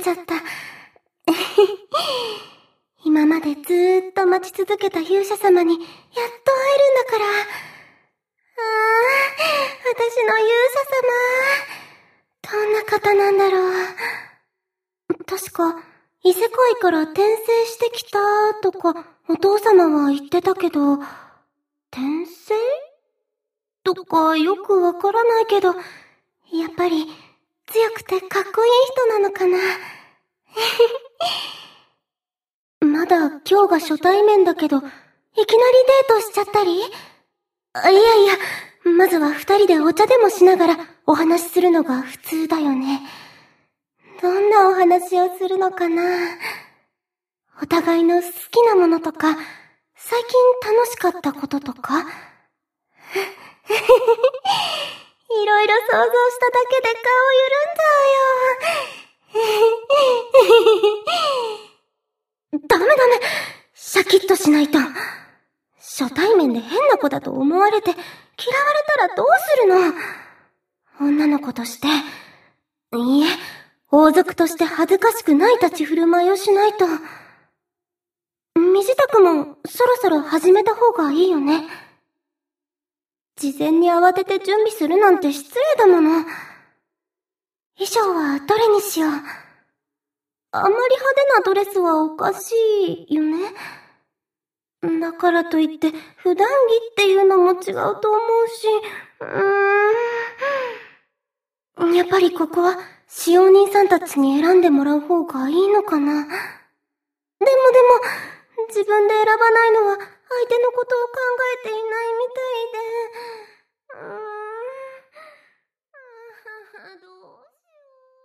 ちゃった。今までずーっと待ち続けた勇者様にやっと会えるんだから。私の勇者様。どんな方なんだろう。確か、異世界から転生してきたとか、お父様は言ってたけど、転生とかよくわからないけど、やっぱり強くてかっこいい人なのかな。まだ今日が初対面だけど、いきなりデートしちゃったり？いやいや、まずは二人でお茶でもしながらお話しするのが普通だよね。どんなお話をするのかな。お互いの好きなものとか、最近楽しかったこととか。いろいろ想像しただけで顔緩んじゃうよ。ダメ。シャキッとしないと。初対面で変な子だと思われて嫌われたらどうするの？女の子として、いいえ、王族として恥ずかしくない立ち振る舞いをしないと。身支度もそろそろ始めた方がいいよね。事前に慌てて準備するなんて失礼だもの。衣装はどれにしよう。あんまり派手なドレスはおかしいよね。だからといって普段着っていうのも違うと思うし、やっぱりここは使用人さんたちに選んでもらう方がいいのかな。でも、自分で選ばないのは相手のことを考えていないみたいで。どうしよ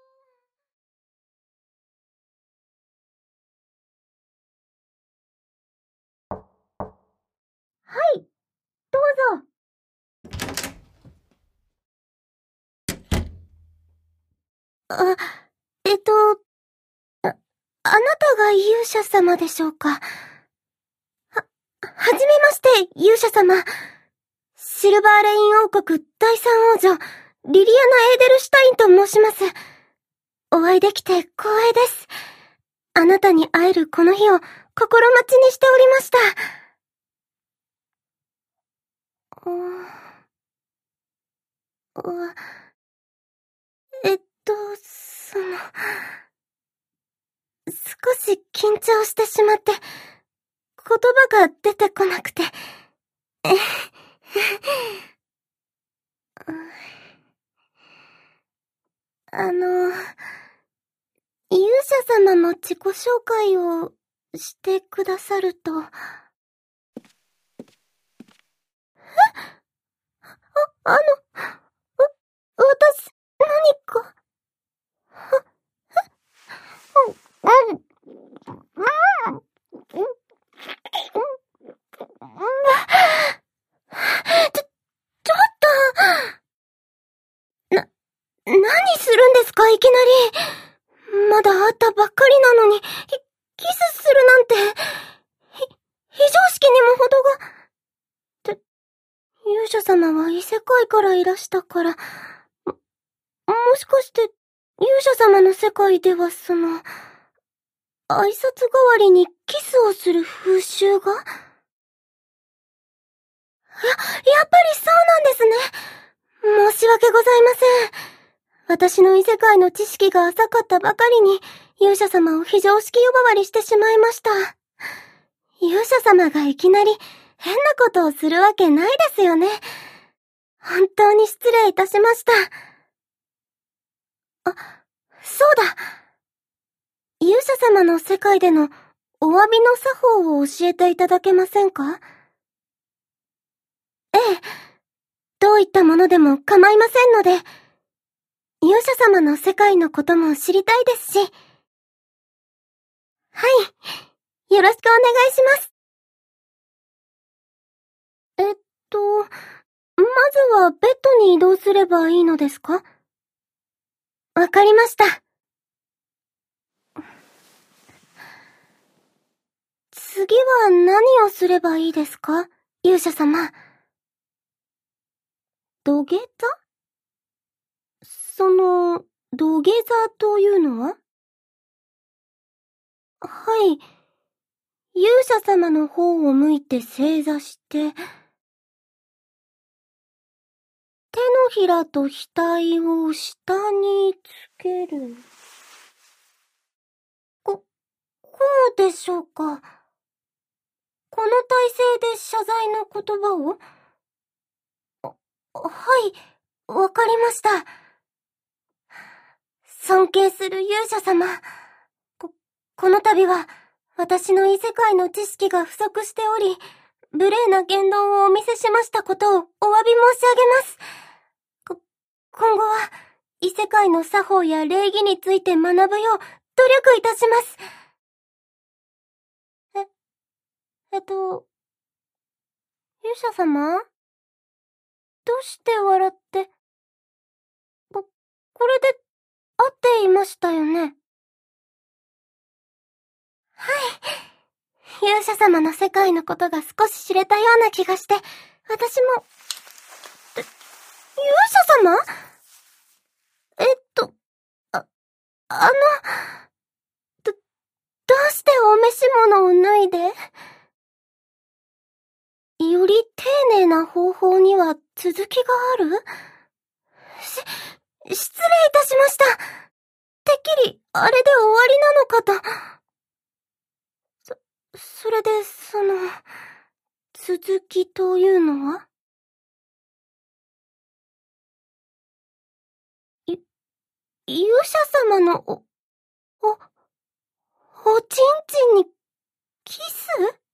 う。はい、どうぞ。あ、えっと、あなたが勇者様でしょうか。はじめまして、勇者様。シルバーレイン王国第三王女、リリアナ・エーデルシュタインと申します。お会いできて光栄です。あなたに会えるこの日を心待ちにしておりました。えっと、少し緊張してしまって、言葉が出てこなくて。勇者様の自己紹介をしてくださると。あの、私、何か、ちょっと、何するんですか、いきなり。まだ会ったばっかりなのに、キスするなんて、非常識にも程が。勇者様は異世界からいらしたから、もしかして、勇者様の世界では挨拶代わりにキスをする風習が？やっぱりそうなんですね。申し訳ございません。私の異世界の知識が浅かったばかりに、勇者様を非常識呼ばわりしてしまいました。勇者様がいきなり変なことをするわけないですよね。本当に失礼いたしました。そうだ。勇者様の世界でのお詫びの作法を教えていただけませんか？ええ。どういったものでも構いませんので、勇者様の世界のことも知りたいですし。はい。よろしくお願いします。まずはベッドに移動すればいいのですか？わかりました。次は何をすればいいですか？勇者様。土下座？土下座というのは？ はい。勇者様の方を向いて正座して、手のひらと額を下につける。こうでしょうか。この体勢で謝罪の言葉を？はい、わかりました。尊敬する勇者様。この度は、私の異世界の知識が不足しており、無礼な言動をお見せしましたことをお詫び申し上げます。今後は、異世界の作法や礼儀について学ぶよう努力いたします。勇者様？どうして笑って、これで合っていましたよね？はい。勇者様の世界のことが少し知れたような気がして、私も、勇者様？あ、あの、どうしてお召し物を脱いで？より丁寧な方法には続きがある？失礼いたしました。てっきり、あれで終わりなのかと。それで、続きというのは？勇者様のおちんちんに、キス？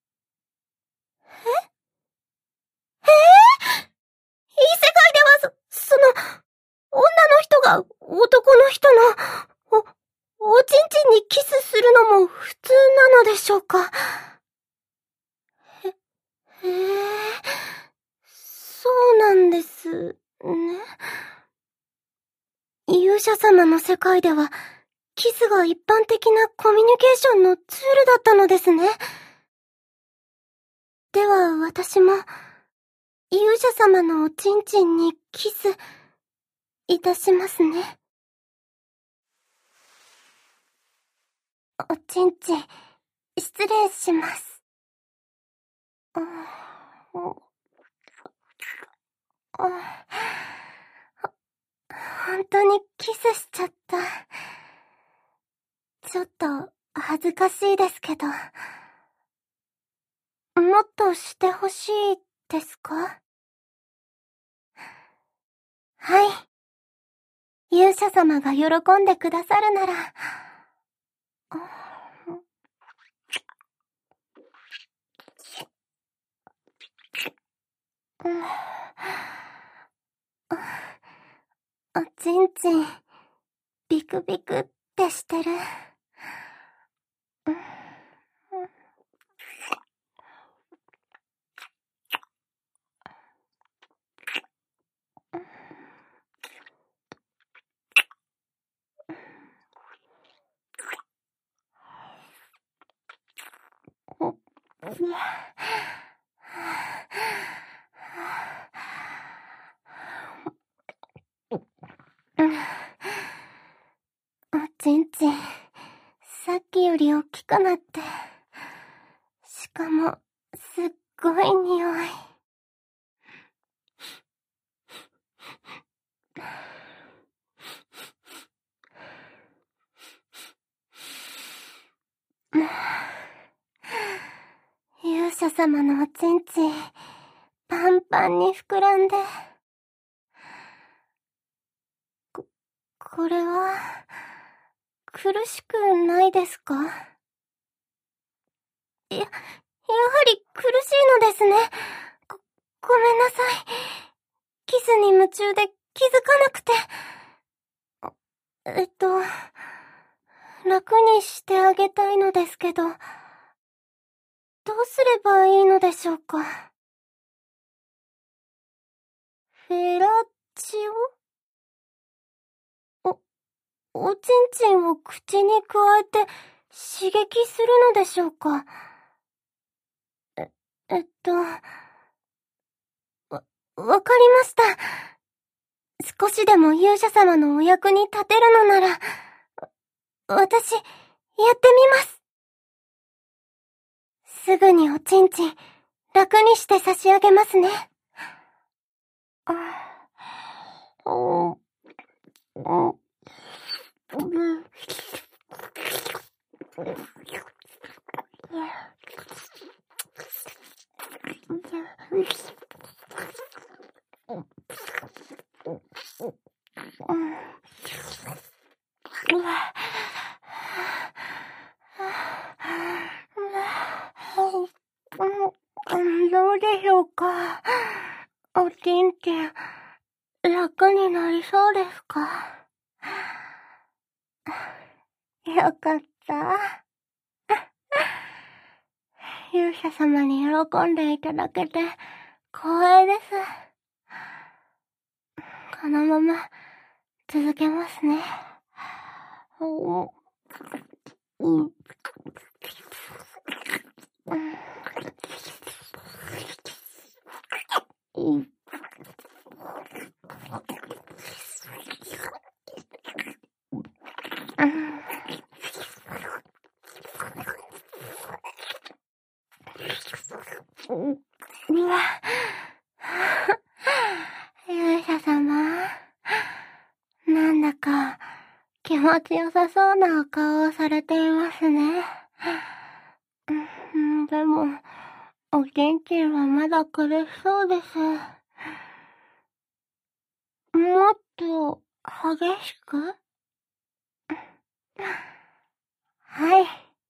異世界では、女の人が男の人の、おちんちんにキスするのも普通なのでしょうか？へえ、そうなんですね。勇者様の世界では、キスが一般的なコミュニケーションのツールだったのですね。では私も、勇者様のおちんちんにキス、いたしますね。おちんちん、失礼します。本当にキスしちゃった。ちょっと恥ずかしいですけど、もっとしてほしいですか？はい。勇者様が喜んでくださるなら、おちんちん、ビクビクってしてる。おちんちん、さっきより大きくなって、しかも、すっごい匂い。勇者様のおちんちん、パンパンに膨らんで。これは、苦しくないですか？やはり苦しいのですね。ごめんなさい。キスに夢中で気づかなくて。楽にしてあげたいのですけど、どうすればいいのでしょうか。フェラチオ？おちんちんを口に加えて刺激するのでしょうか。わかりました。少しでも勇者様のお役に立てるのなら、私、やってみます。 すぐにおちんちん、楽にして差し上げますね。どうでしょうか。おちんちん、楽になりそうですか。よかった。勇者様に喜んでいただけて光栄です。このまま続けますね。勇者様、なんだか気持ちよさそうなお顔をされていますね。でも、おちんちんはまだ苦しそうです。もっと激しく？はい。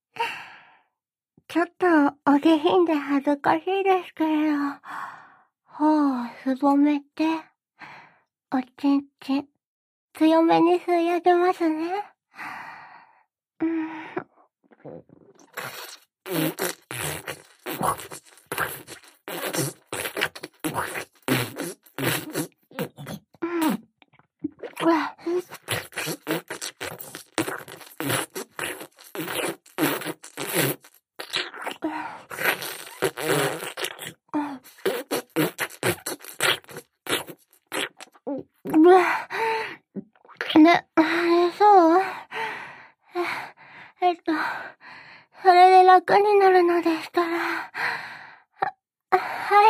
ちょっとお下品で恥ずかしいですけれど、頬をすぼめて、おちんちん、強めに吸い上げますね。そう？それで楽になるのでしたら、はい。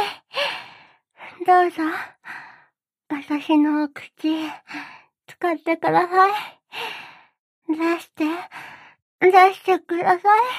どうぞ、私のお口、使ってください。出してください。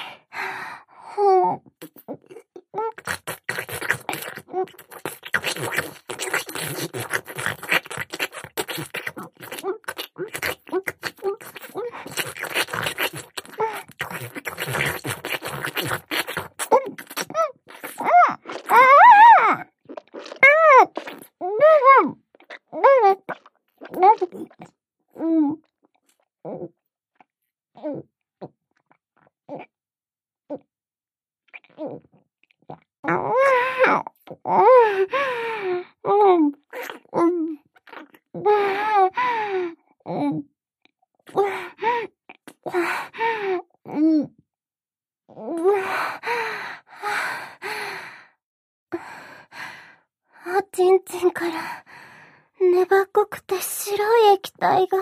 おちんちんから粘っこくて白い液体が。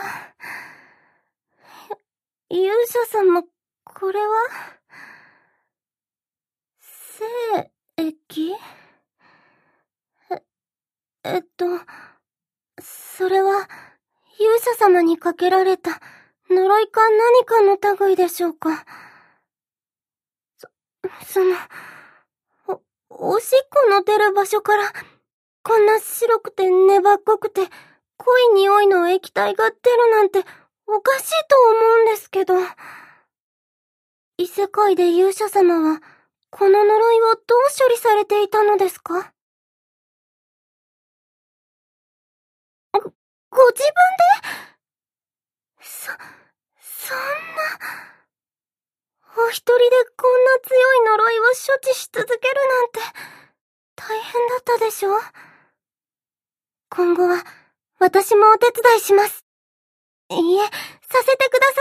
勇者様、これは精液？それは勇者様にかけられた呪いか何かの類でしょうか。おしっこの出る場所からこんな白くて粘っこくて濃い匂いの液体が出るなんておかしいと思うんですけど。異世界で勇者様はこの呪いをどう処理されていたのですか？ご自分で？そんな。お一人でこんな強い呪いを処置し続けるなんて大変だったでしょ？今後は私もお手伝いします。いいえ、させてくだ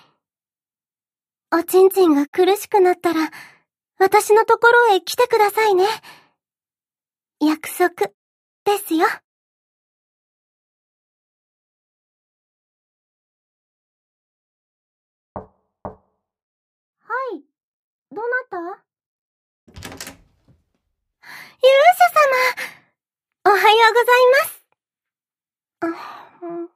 さい。おちんちんが苦しくなったら私のところへ来てくださいね。約束ですよ。はい、どなた？ ございます。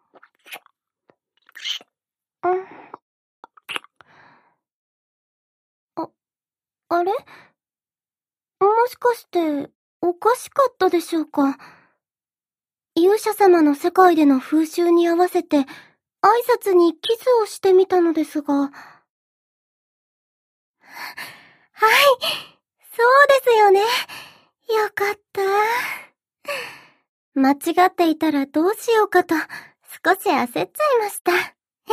あれ？もしかして、おかしかったでしょうか？勇者様の世界での風習に合わせて、挨拶にキスをしてみたのですが。はい、そうですよね。よかった。間違っていたらどうしようかと、少し焦っちゃいました。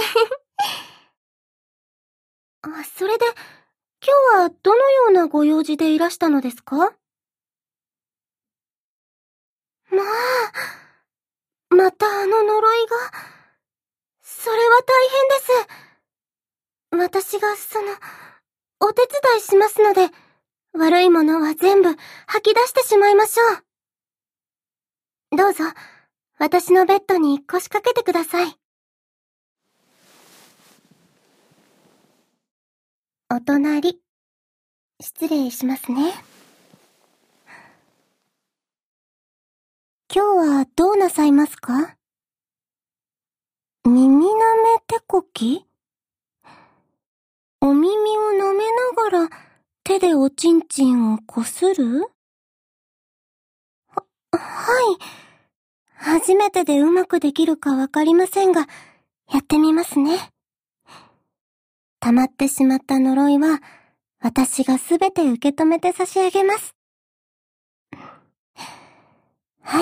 それで、今日はどのようなご用事でいらしたのですか？まあ、またあの呪いが。それは大変です。私がお手伝いしますので、悪いものは全部吐き出してしまいましょう。どうぞ、私のベッドに腰掛けてください。お隣、失礼しますね。今日はどうなさいますか？耳舐め手こき？お耳を舐めながら手でおちんちんをこする？はい。初めてでうまくできるかわかりませんが、やってみますね。溜まってしまった呪いは、私がすべて受け止めて差し上げます。はい。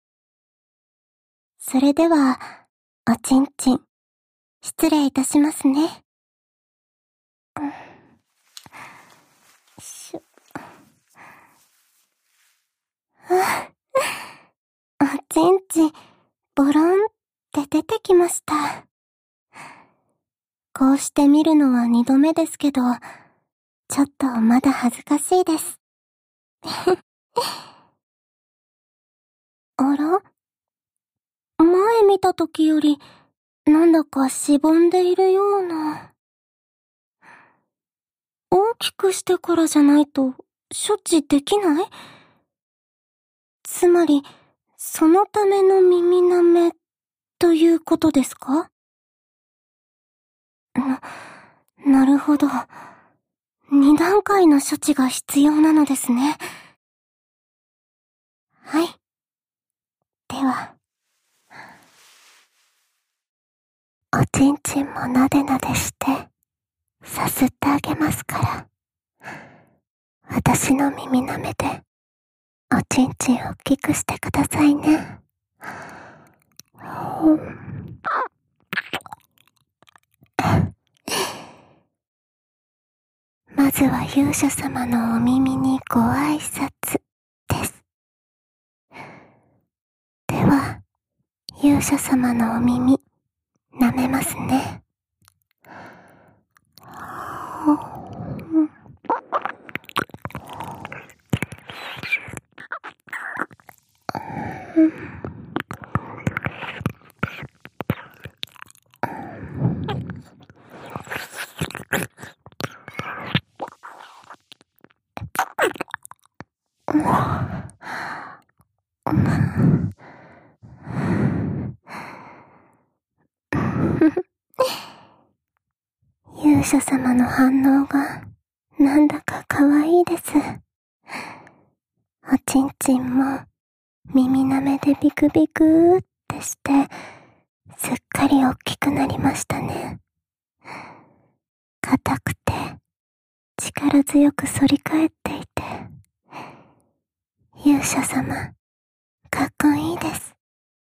それでは、おちんちん、失礼いたしますね。おちんちん、ボロンって出てきました。こうして見るのは2度目ですけど、ちょっとまだ恥ずかしいです。あら？前見た時より、なんだかしぼんでいるような。大きくしてからじゃないと、処置できない？つまり、そのための耳舐め、ということですか？なるほど。2段階の処置が必要なのですね。はい。では。おちんちんもなでなでして、さすってあげますから。私の耳舐めで、おちんちんを大きくしてくださいね。まずは勇者様のお耳にご挨拶です。では、勇者様のお耳、舐めますね。勇者様の反応がなんだか可愛いです。おちんちんも耳舐めでビクビクーってしてすっかり大きくなりましたね。硬くて力強く反り返っていて、勇者様かっこいいです。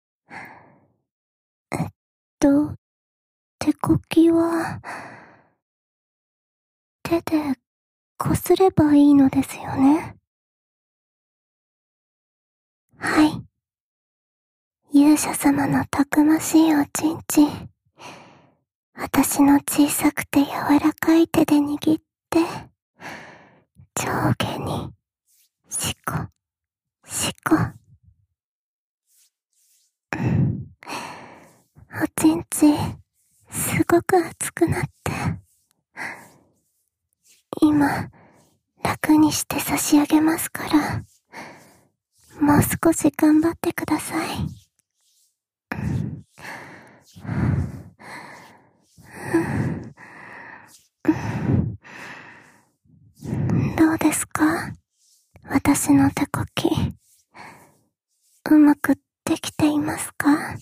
手こきは手でこすればいいのですよね。はい。勇者様のたくましいおちんちん、私の小さくて柔らかい手で握って、上下に、しこ、しこ。おちんちん、すごく熱くなって、今、楽にして差し上げますから、 もう少し頑張ってください。どうですか？私の手こき。うまくできていますか？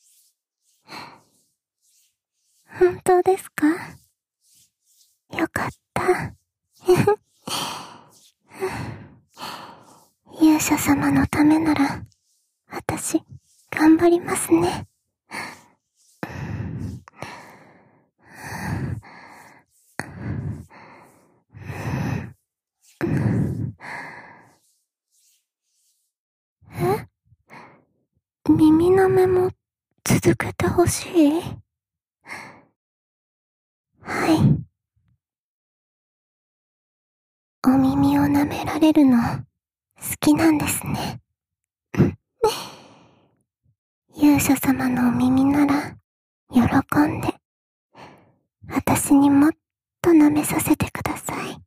本当ですか？よかった。勇者様のためなら、私、頑張りますね。え？耳の目も続けてほしい？はい。お耳を舐められるの、好きなんですね。勇者様のお耳なら、喜んで、私にもっと舐めさせてください。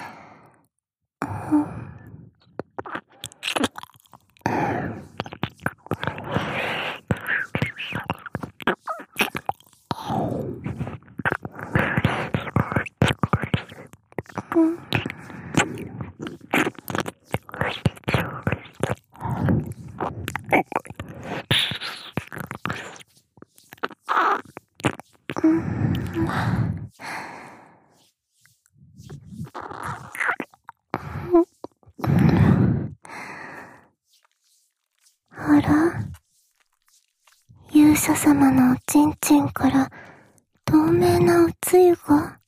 あら、勇者様のおちんちんから透明なおつゆが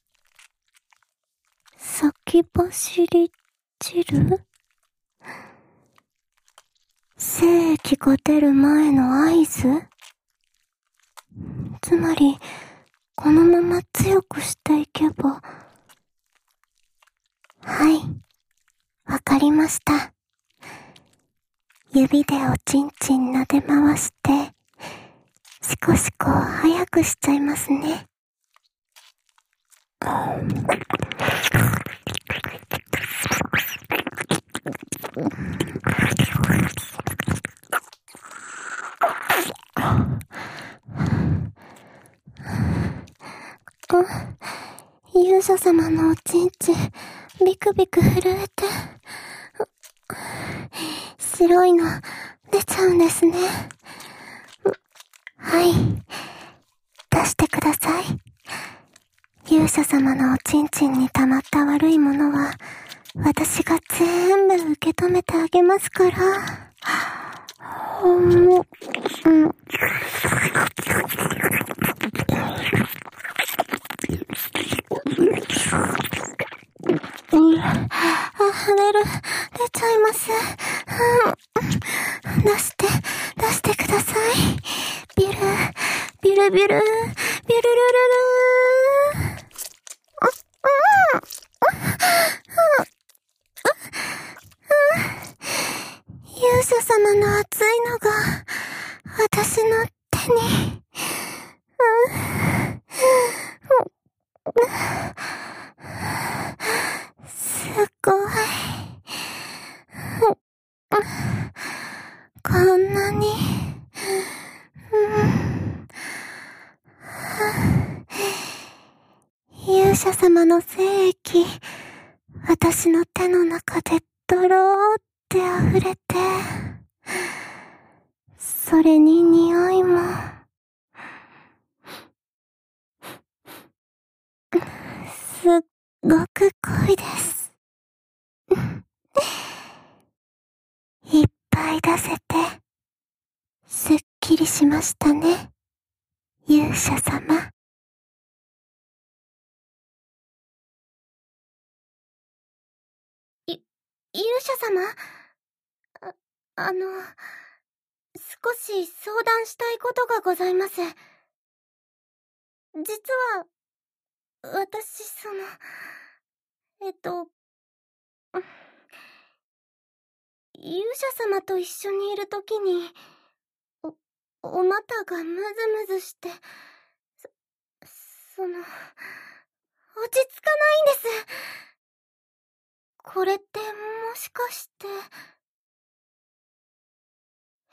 先走り散る？精液が出る前の合図？つまり、このまま強くしていけば。はい、わかりました。指でおちんちん撫で回して、シコシコ早くしちゃいますね。勇者様のおちんちん、ビクビク震えて、白いの出ちゃうんですね。はい、出してください。勇者様のおちんちんに溜まった悪いものは、私が全部受け止めてあげますから。メル、出ちゃいます。出してください。ビル、ビルビル、ビルルルルー。勇者様の熱いのが、私の手に。すごい。こんなに。勇者様の精液、私の手の中でドローって溢れて、それに匂いも、すっごく濃いです。いっぱい出せて、すっきりしましたね、勇者様。勇者様？少し相談したいことがございます。実は、私、勇者様と一緒にいるときに、お股がムズムズして、落ち着かないんです。これってもしかして。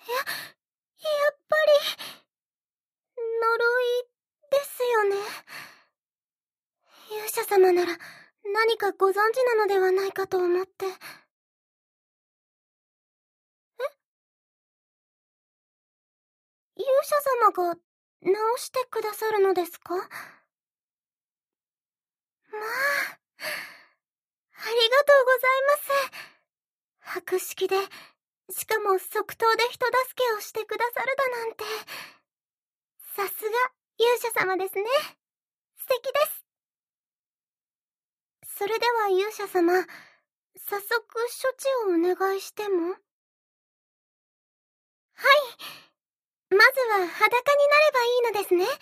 やっぱり、呪いですよね。勇者様なら何かご存知なのではないかと思って。勇者様が直してくださるのですか？まあ、ありがとうございます。博識で、しかも即答で人助けをしてくださるだなんて。さすが勇者様ですね。素敵です。それでは勇者様、早速処置をお願いしても？はい。まずは裸になればいいのですね。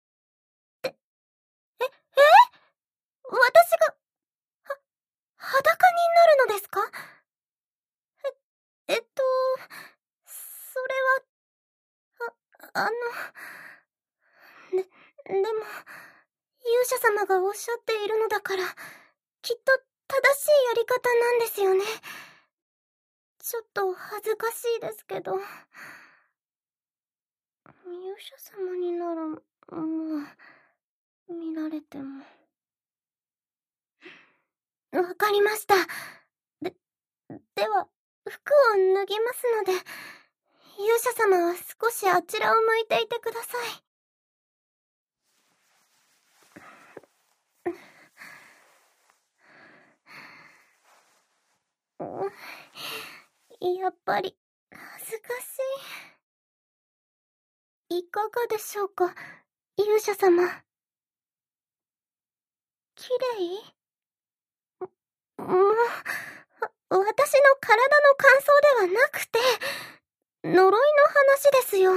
私が、裸になるのですか？それは、でも、勇者様がおっしゃっているのだから、きっと正しいやり方なんですよね。ちょっと恥ずかしいですけど。勇者様になら、もう、見られても。わかりました。では、服を脱ぎますので、勇者様は少しあちらを向いていてください。やっぱり、恥ずかしい。いかがでしょうか、勇者様。綺麗？もう、私の体の感想ではなくて、呪いの話ですよ。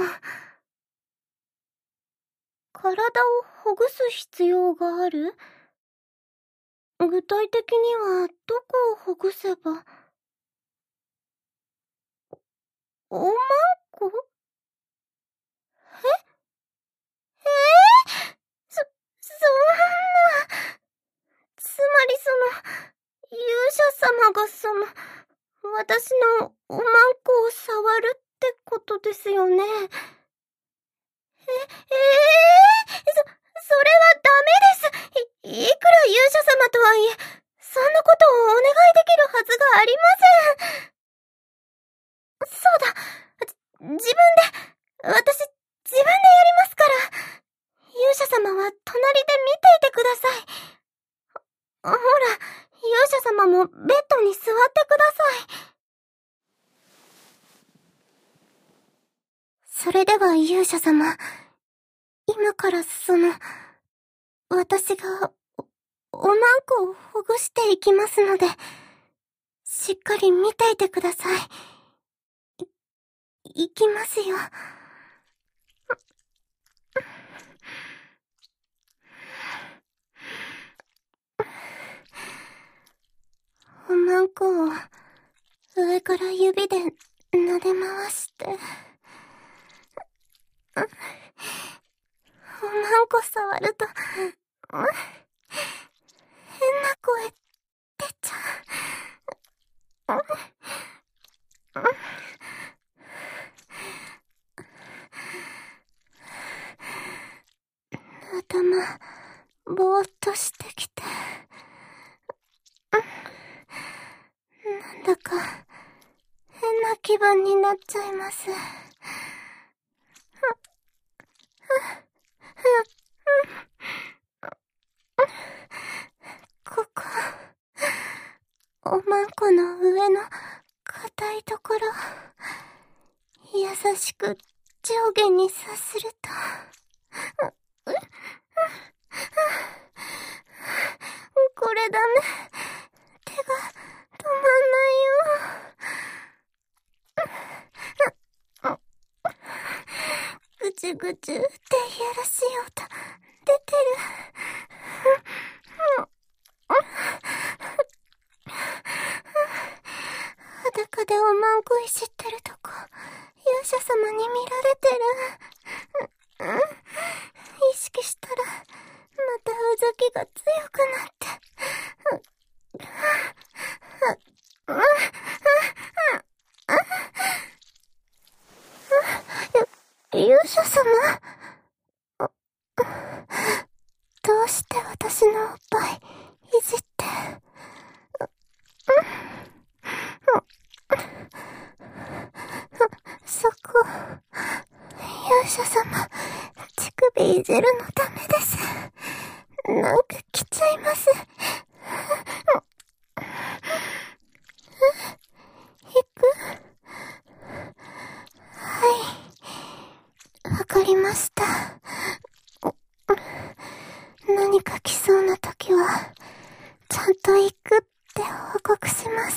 体をほぐす必要がある？具体的にはどこをほぐせば？おまんこ？そんな。つまり勇者様が私のおまんこを触るってことですよね。それはダメです。いくら勇者様とはいえ、そんなことをお願いできるはずがありません。そうだ。自分でやりますから。勇者様は隣で見ていてください。ほら、勇者様もベッドに座ってください。それでは勇者様、今から私がおまんこをほぐしていきますので、しっかり見ていてください。いきますよ。おまんこを上から指で撫で回して、おまんこ触ると、変な声出ちゃう。頭、ぼーっとしてきて。なんだか、変な気分になっちゃいます。ここ、おまんこの上の硬いところ、優しく上下にさすると、これダメ。手が止まんないよ。ぐちゅぐちゅっていやらしい音出てる。裸でおまんこいじってるとこ、勇者様に見られてる。意識したら、またうざきが強くなって。 勇者様。どうして私のおっぱいいじって。そこ、勇者様、乳首いじるのダメです。なんか来ちゃいます。引く？はい。わかりました。何か来そうな時は、ちゃんと行くって報告します。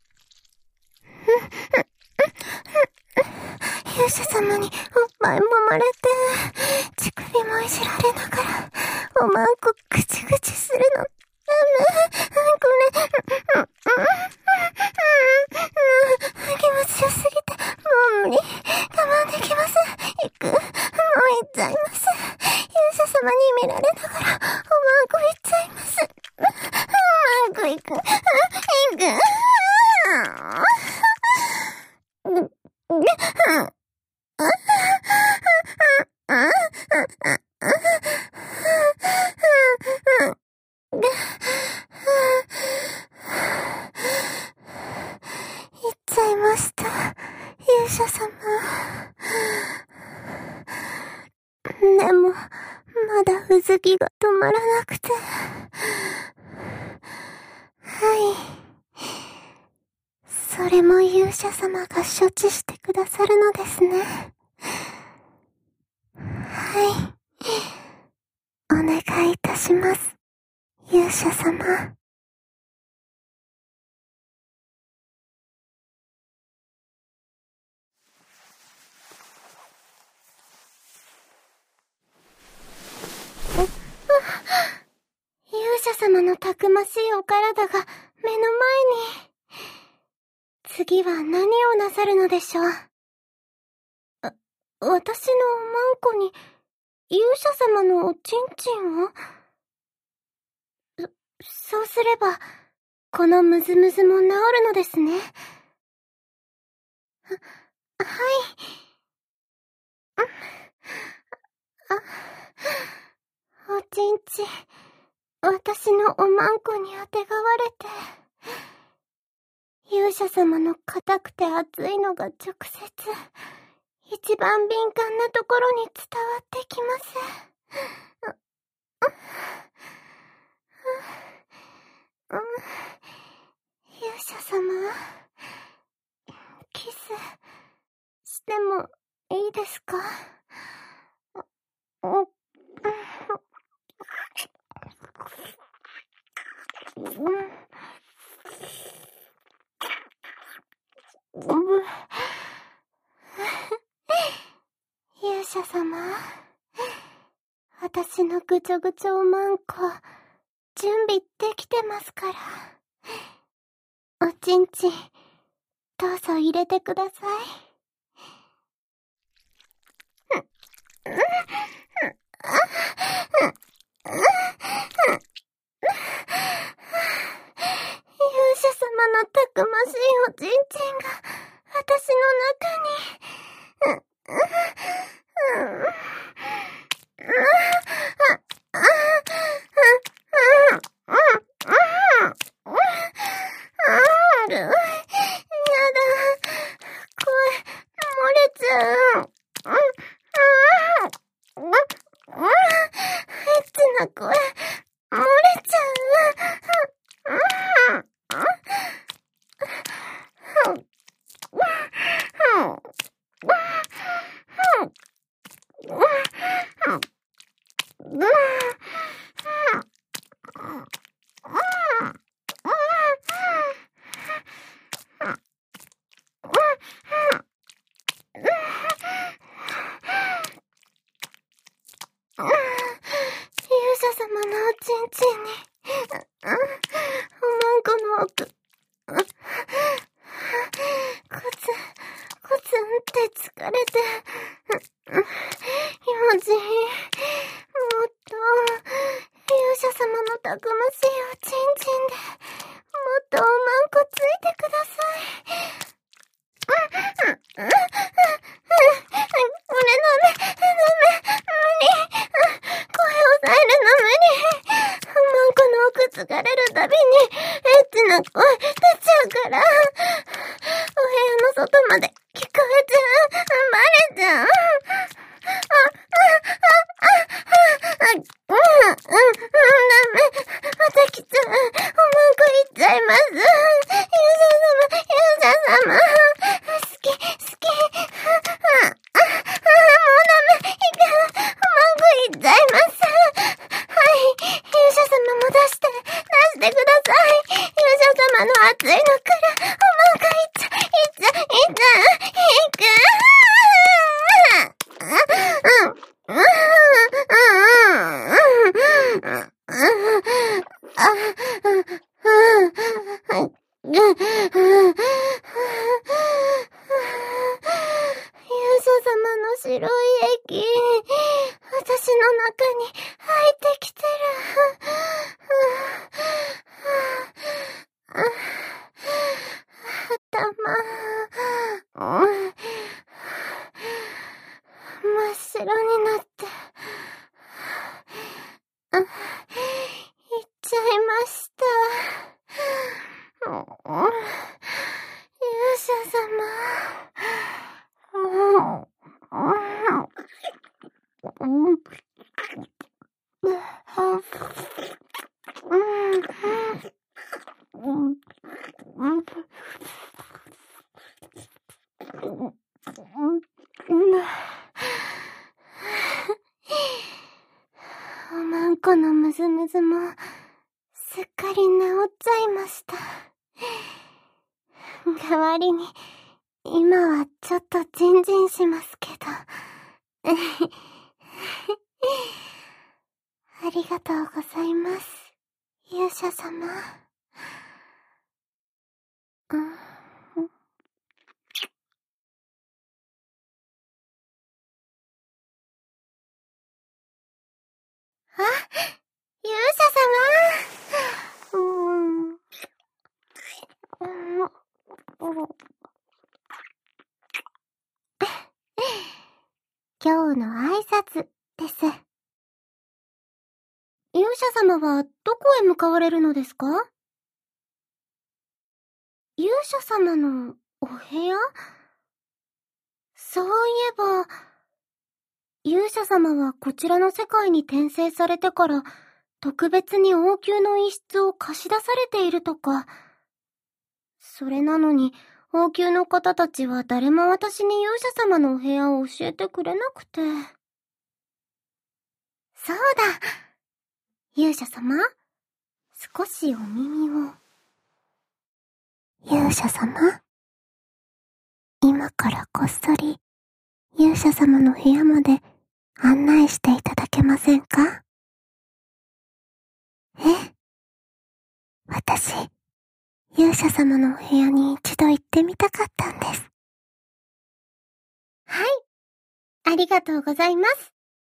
勇者様におっぱい揉まれて、乳首もいじられながら、おまんこぐちぐちするの。これ、気持ちよすぎて、もう無理。我慢できません。行く。もう行っちゃいます。勇者様に見られながら、おまんこ行っちゃいます。おまんこ行く。行く。行っちゃいました。勇者様。でも、まだうずきが止まらなくて。はい。それも勇者様が処置してくださるのですね。はい。お願いいたします。勇者様。勇者様のたくましいお体が目の前に。次は何をなさるのでしょう。私のおまんこに勇者様のおちんちんを？そうすれば、このムズムズも治るのですね。はい。おちんちん、私のおまんこにあてがわれて、勇者様の硬くて熱いのが直接、一番敏感なところに伝わってきます。勇者様、キスしてもいいですか？勇者様、私のぐちょぐちょおまんこ、準備できてますから。おちんちん、どうぞ入れてください。勇者様のたくましいおちんちんが、私の中に。やだ。声、漏れちゃう。エッチな声、漏れちゃう。 まで聞こえちゃう。バレちゃう。ダメ。また来ちゃう。おまんこ言っちゃいます。勇者様。好き。もうダメ。おまんこ言っちゃいます。はい。勇者様も出してください。勇者様の熱いのから、おまんこ言っちゃ、勇者様の白い液、私の中に入ってきてる。真っ白になって、行っちゃいました。勇者様。おまんこのムズムズもすっかり治っちゃいました。代わりに今はちょっとジンジンしますけど。ありがとうございます、勇者様。あ、勇者様。今日の挨拶です。勇者様はどこへ向かわれるのですか？勇者様のお部屋？そういえば、勇者様はこちらの世界に転生されてから特別に王宮の一室を貸し出されているとか。それなのに王宮の方たちは誰も私に勇者様のお部屋を教えてくれなくて。そうだ。勇者様、少しお耳を。勇者様、今からこっそり勇者様の部屋まで案内していただけませんか？私、勇者様のお部屋に一度行ってみたかったんです。はい、ありがとうございます。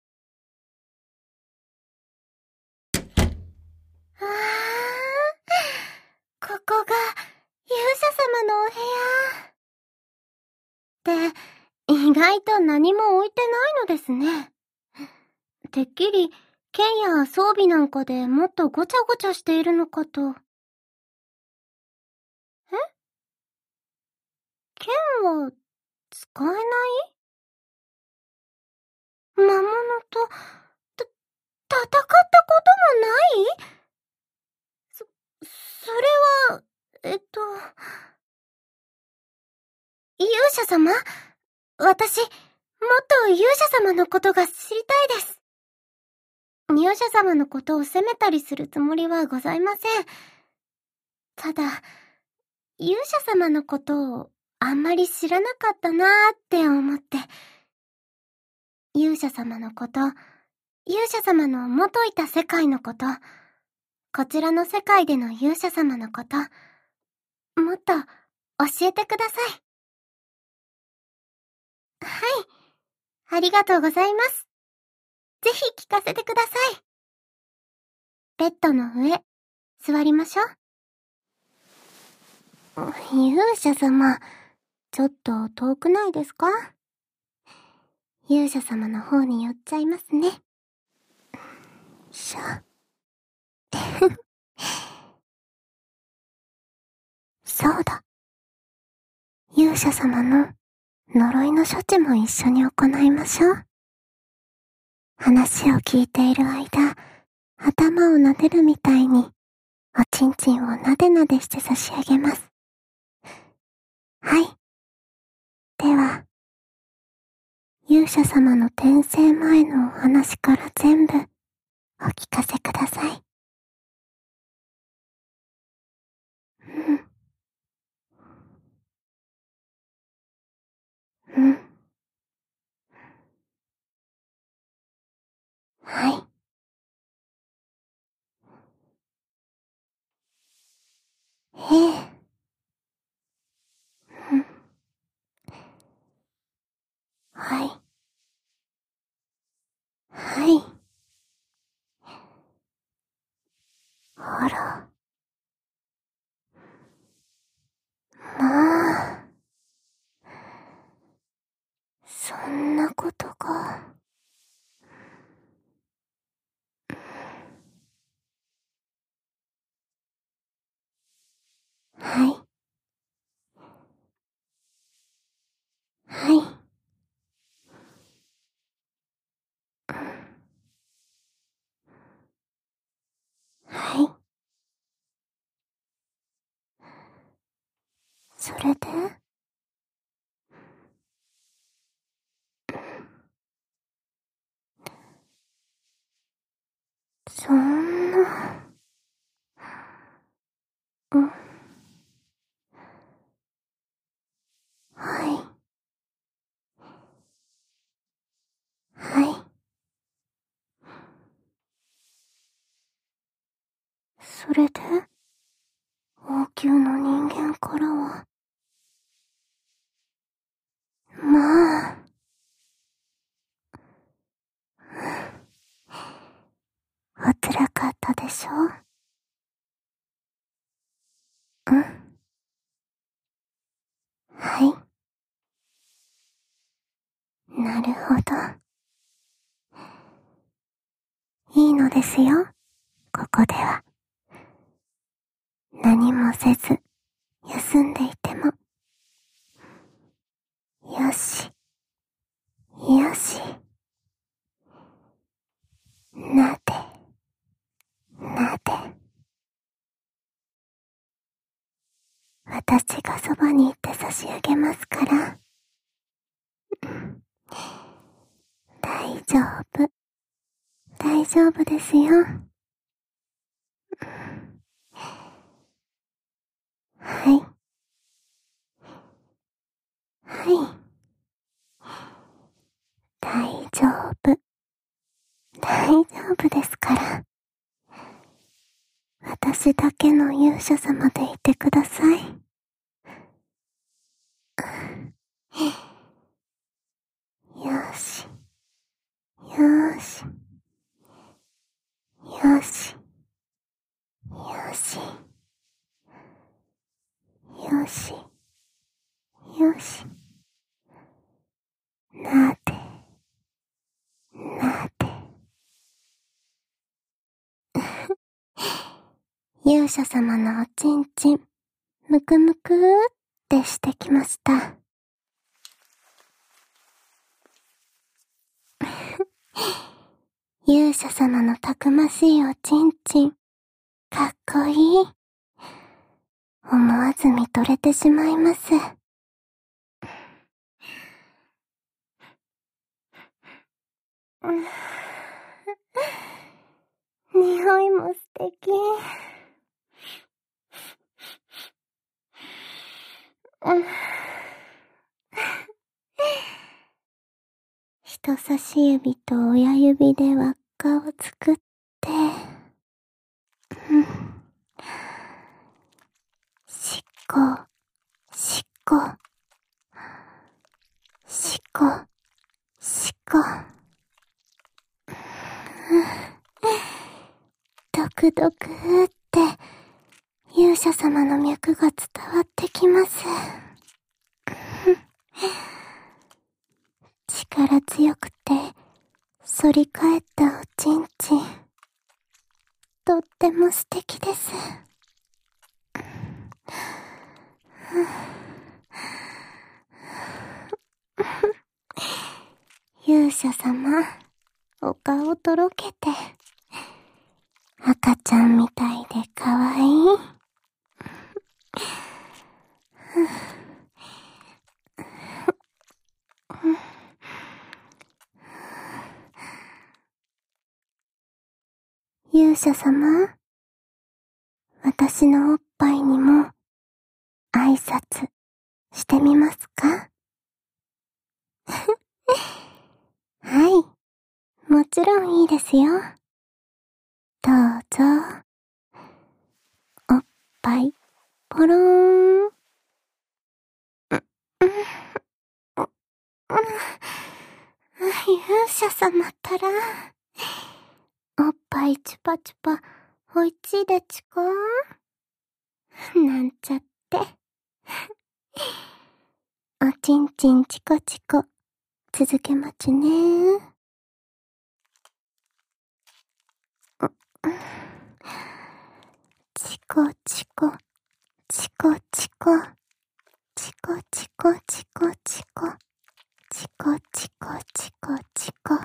ここが勇者様のお部屋。って、意外と何も置いてないのですね。てっきり、剣や装備なんかでもっとごちゃごちゃしているのかと。剣は、使えない？魔物と、戦ったこともない？それは、勇者様？私、もっと勇者様のことが知りたいです。勇者様のことを責めたりするつもりはございません。ただ、勇者様のことをあんまり知らなかったなーって思って。勇者様のこと、勇者様の元いた世界のこと、こちらの世界での勇者様のこと、もっと教えてください。はい、ありがとうございます。ぜひ聞かせてください。ベッドの上、座りましょう。勇者様、ちょっと遠くないですか？勇者様の方に寄っちゃいますね。そうだ。勇勇者様の呪いの処置も一緒に行いましょう。話を聞いている間、頭を撫でるみたいに、おちんちんをなでなでして差し上げます。はい。では、勇者様の転生前のお話から全部お聞かせください。はい。ええ。はい。はい。あら。まあ。そんなことが。はい。はい。はい。それで？そんな。はい。はい。それで、王宮の人間からは、まあ、おつらかったでしょ？はい。なるほど。いいのですよ、ここでは。何もせず、休んでいても。よし。よし。なで。なで。私がそばに行って差し上げますから。大丈夫。大丈夫ですよ。はい。はい。大丈夫。大丈夫ですから。私だけの勇者様でいてください。よし。よし。よし。よし。よし。よし。なで。なで。勇者様のおちんちん、むくむくーってしてきました。勇者様のたくましいおちんちん、かっこいい。思わず見とれてしまいます。匂いも素敵。人差し指と親指で輪っかを作って、しっこ、しっこ、しっこ、しっこ。ドクドクって、勇者様の脈が伝わってきます。力強くて、反り返ったおちんちん。とっても素敵です。 もとろけて、赤ちゃんみたいでかわいい。勇者様、私のおっぱいにも挨拶してみますか？はい、もちろんいいですよ。どうぞ。おっぱい、ポローン。勇者様ったら、おっぱいチュパチュパ、おいちいでちこなんちゃって。おちんちんチコチコ、続けまちね。チコチコ、チコチコ、チコチコチコチコ、チコチコチコチコ。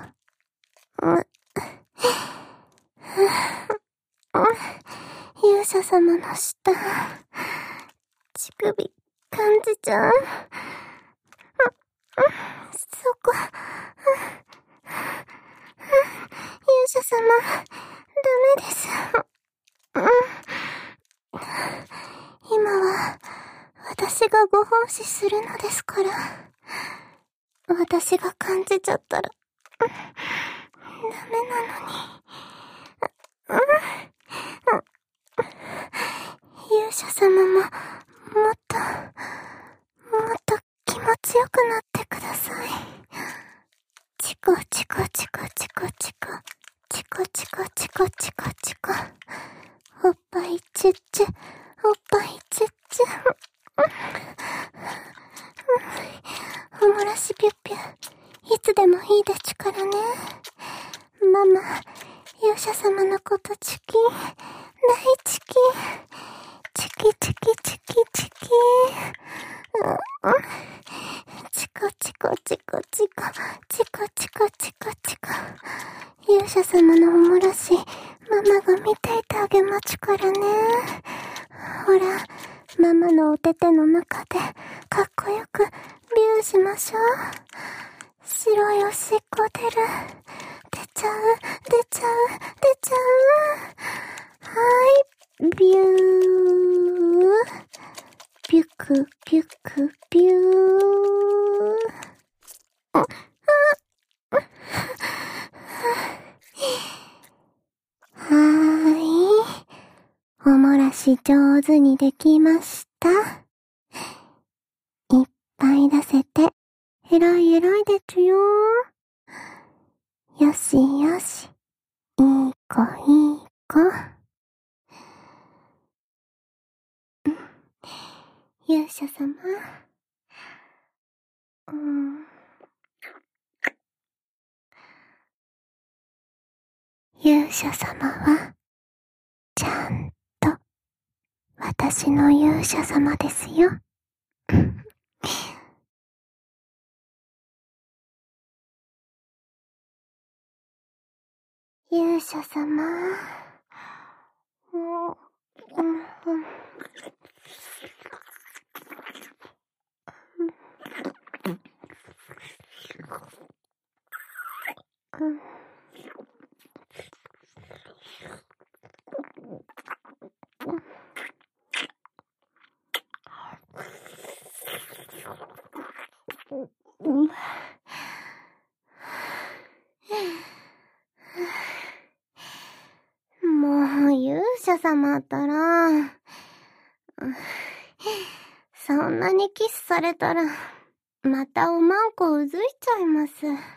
勇者様の舌、乳首、感じちゃう。そこ、勇者様、ダメです。今は、私がご奉仕するのですから。私が感じちゃったら、ダメなのに。勇者様も、もっと気持ちよくなってください。チコチコチコチコチコ、チコチコチコチコチコ。おっぱいチュッチュ、おっぱいチュッチュ。おもらしぴゅっぴゅ、いつでもいいでちゅからね。ママ、勇者様のことチキン、大チキン。チキチキチキチキ。チコチコチコチコ、チコチコチコチコ。勇者様のおもらし、ママが見ていてあげまちゅからね。ほら、ママのお手手の中で、かっこよく、ビューしましょう。白いおしっこ出る。出ちゃう、出ちゃう、出ちゃう。はい、ビュー。ピュク、ピュク、ピュー。はーい。おもらし上手にできました。いっぱい出せて、えらいえらいでちゅよ。よしよし。いい子いい子。勇者様。勇者様は、ちゃんと、私の勇者様ですよ。勇者様。もう、勇者様ったら、そんなにキスされたら、またおまんこうずいちゃいます。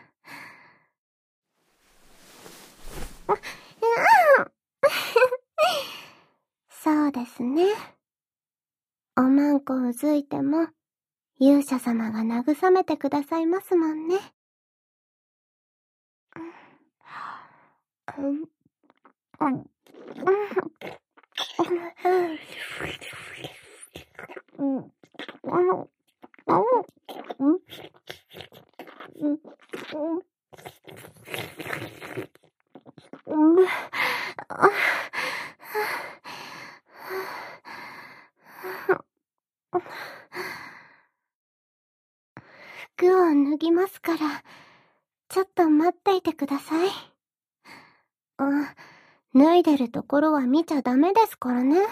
そうですね。おまんこうずいても、勇者様が慰めてくださいますもんね。 服を脱ぎますから、ちょっと待っていてください。脱いでるところは見ちゃダメですからね。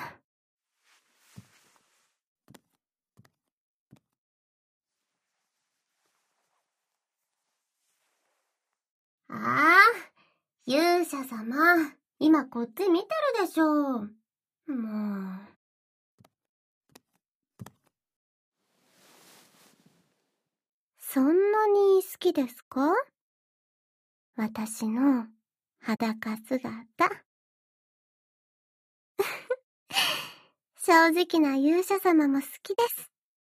ああ、勇者様、今こっち見てるでしょう。もう。そんなに好きですか？私の裸姿。正直な勇者様も好きです。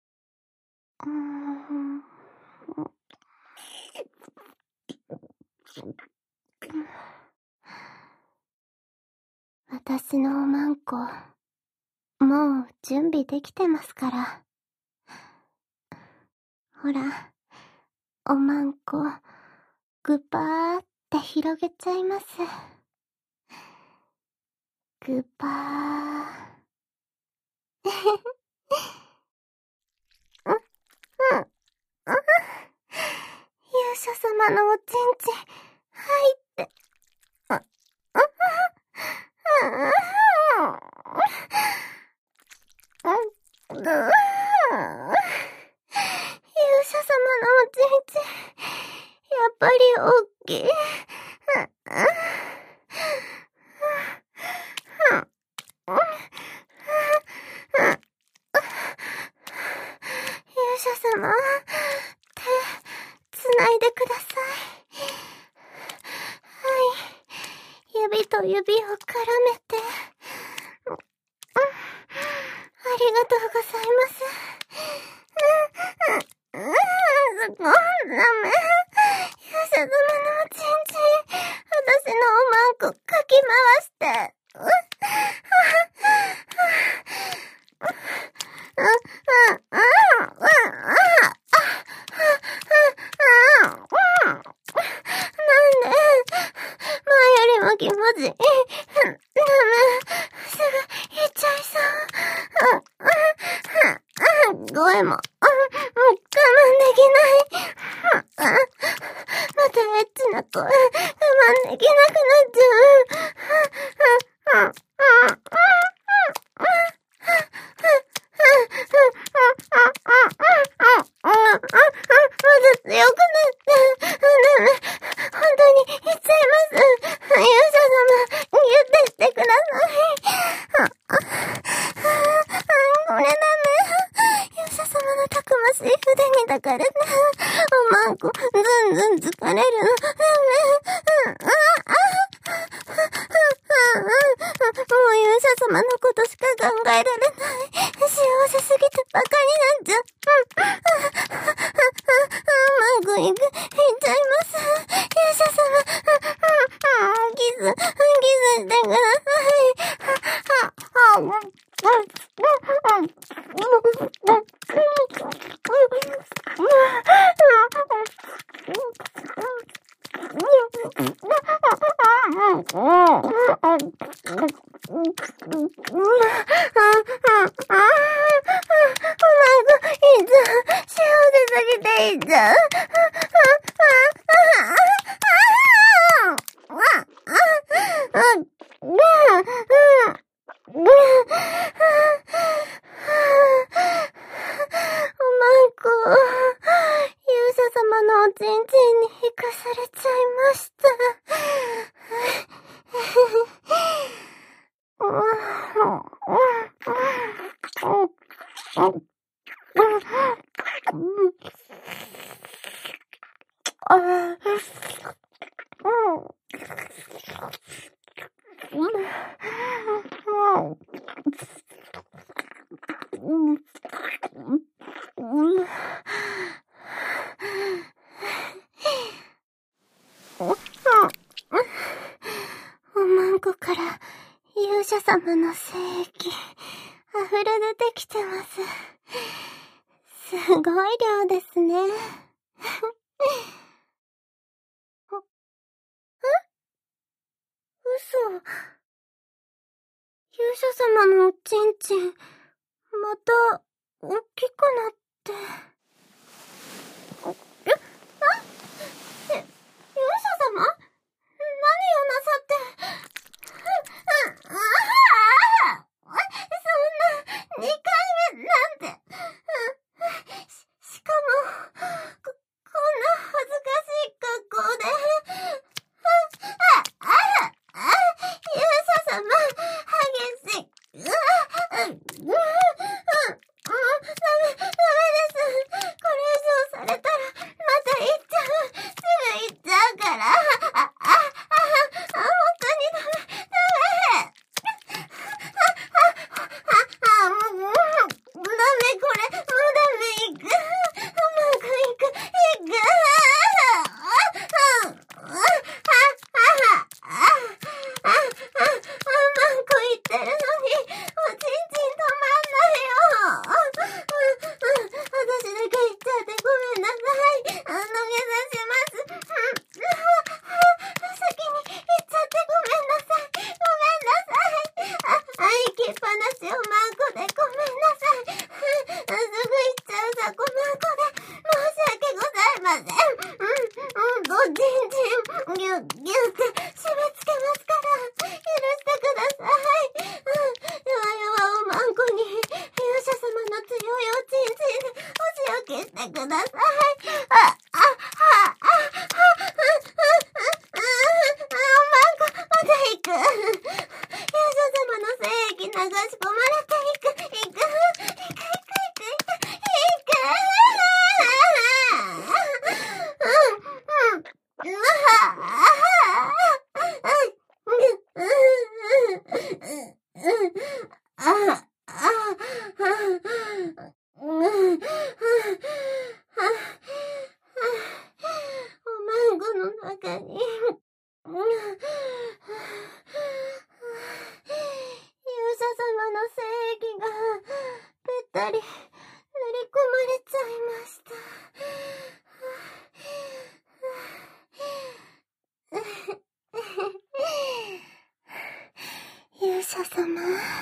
私のおまんこ、もう準備できてますから。ほら、おまんこ、ぐぱーって広げちゃいます。ぐぱー。勇者様のおちんちん、入って。勇者様のおちんちん、やっぱりおっきい。勇者様、手、繋いでください。はい。指と指を絡めて。ありがとうございます。ダメ。勇者様のおちんちん、私のおまんこかき回して。気持ちいい。ダメ。すぐ行っちゃいそう。声も、我慢できない。またエッチな声、我慢できなくなっちゃう。まだ強くなって。ダメ。本当に行っちゃいます。勇者様、ギュッてしてください。これダメ。勇者様のたくましい腕に抱かれて、おまんこ、ずんずん疲れるの。ダメ。もう勇者様のことしか考えられない。幸せすぎてバカになっちゃう。うまくいっちゃいます。勇者様、キスしてください。ちんちんに引かされちゃいました。おまんこから勇者様の精液溢れ出てきてます。すごい量ですね。嘘。勇者様のおちんちん、また大きくなって。 ません。全然、ぎゅって締め付けますから、許してください。弱々おまんこに、勇者様の強いおちんちんで、お仕置きしてください。おまんこ、まだ行く。勇者様の精液流し込まれていく。おまんこの中に、勇者様の精液がぺったり塗り込まれちゃいました。勇者様、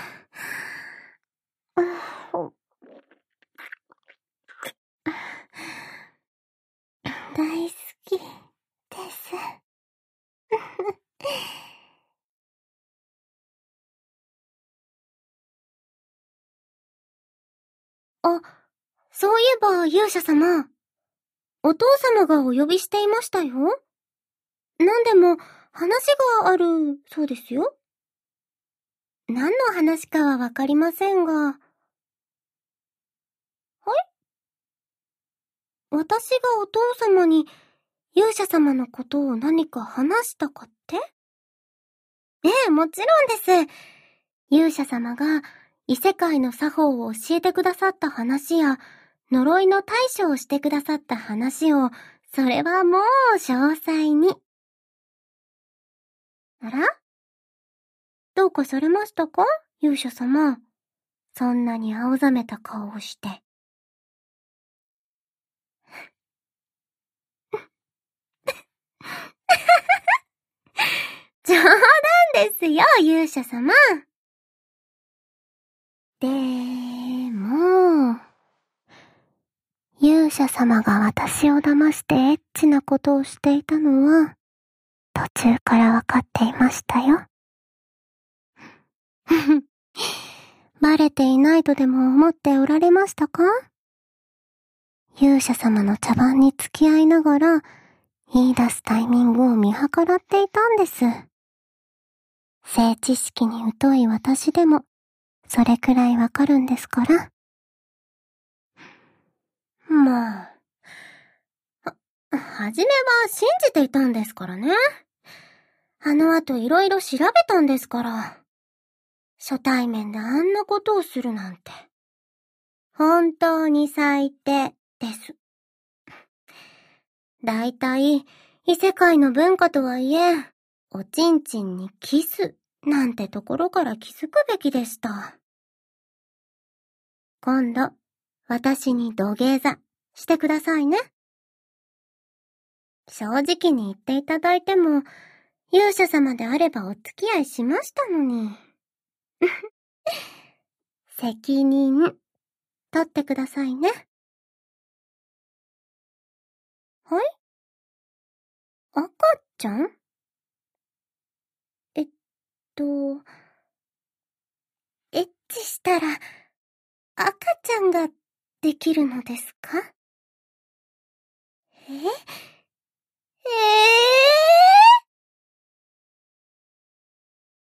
大好きです。あ、そういえば勇者様、お父様がお呼びしていましたよ。なんでも話があるそうですよ。何の話かはわかりませんが。はい？私がお父様に勇者様のことを何か話したかって？ええ、もちろんです。勇者様が異世界の作法を教えてくださった話や、呪いの対処をしてくださった話を、それはもう詳細に。あら？どうかされましたか？勇者様。そんなに青ざめた顔をして。冗談ですよ、勇者様。でも、勇者様が私を騙してエッチなことをしていたのは、途中からわかっていましたよ。バレていないとでも思っておられましたか？勇者様の茶番に付き合いながら、言い出すタイミングを見計らっていたんです。性知識に疎い私でも、それくらいわかるんですから。まあ、はじめは信じていたんですからね。あの後いろいろ調べたんですから。初対面であんなことをするなんて。本当に最低です。だいたい異世界の文化とはいえ、おちんちんにキスなんてところから気づくべきでした。今度、私に土下座してくださいね。正直に言っていただいても、勇者様であればお付き合いしましたのに。責任、取ってくださいね。はい？赤ちゃん？エッチしたら、赤ちゃんができるのですか？